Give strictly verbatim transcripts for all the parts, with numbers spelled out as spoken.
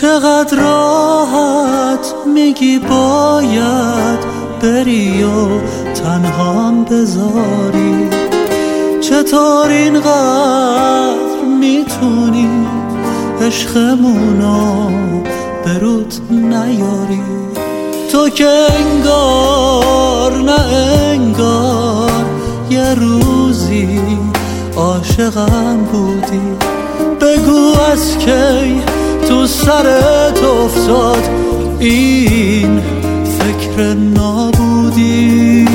چقدر راحت میگی باید بری و تنهام بذاری، چطور اینقدر میتونی عشقمونو به رود نیاری؟ تو که انگار نه انگار یه روزی عاشقم بودی، بگو از کی تو سرت افتاد این فکر نابودی؟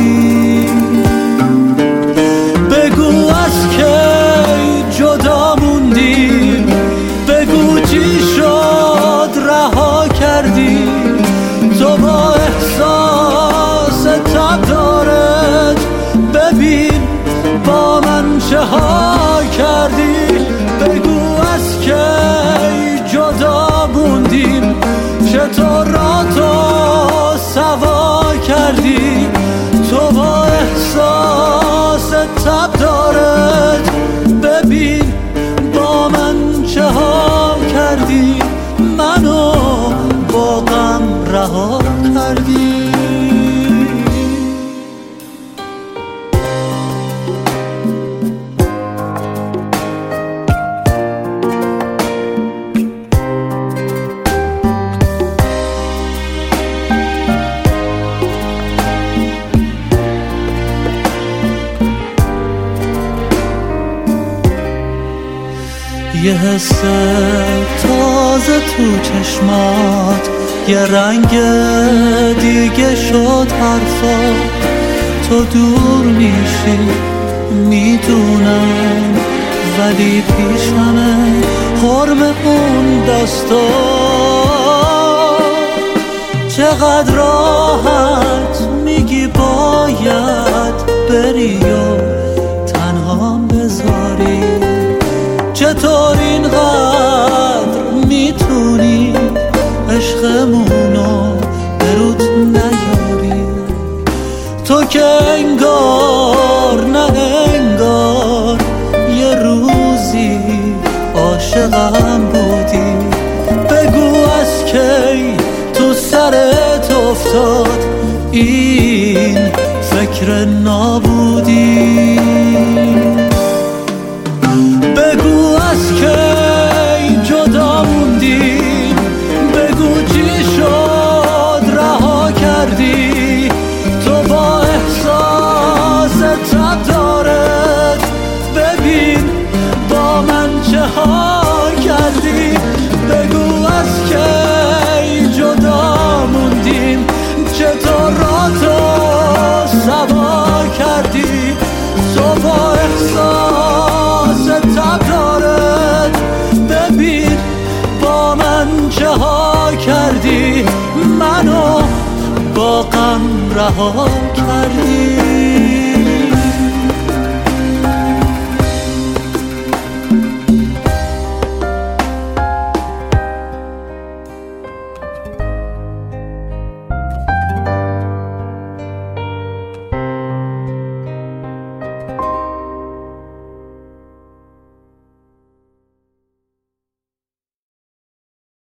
بگو از کی جدا موندی، بگو چی شد رها کردی؟ تو با احساس تب دارد ببین با من چه ها کردی؟ بگو از کی جدا موندیم، چطور را تو سوا کردی؟ تو با احساس تب دارد ببین با من چه ها کردی؟ منو با غم رها کردی. یه حس تازه تو چشمات، یه رنگ دیگه شد حرفات. تو دور میشی میدونم، ولی پیشمه حرم اون دستا. چقدر راحت میگی باید بری و تنهام بذاری، چطور اینقدر میتونی عشقمونو به رود نیاری؟ تو که انگار نه انگار یه روزی عاشقم بودی، بگو از کی تو سرت افتاد این فکر نابودی؟ بگو از کی جدا موندی، بگو چی شد رها کردی؟ تو با احساس تب دارد ببین با من چه ها کردی؟ بگو از کی جدا موندیم، چطور را تو سوا کردی؟ تو با احساس تب دارد ببین با من چه ها کردی؟ منو با غم رها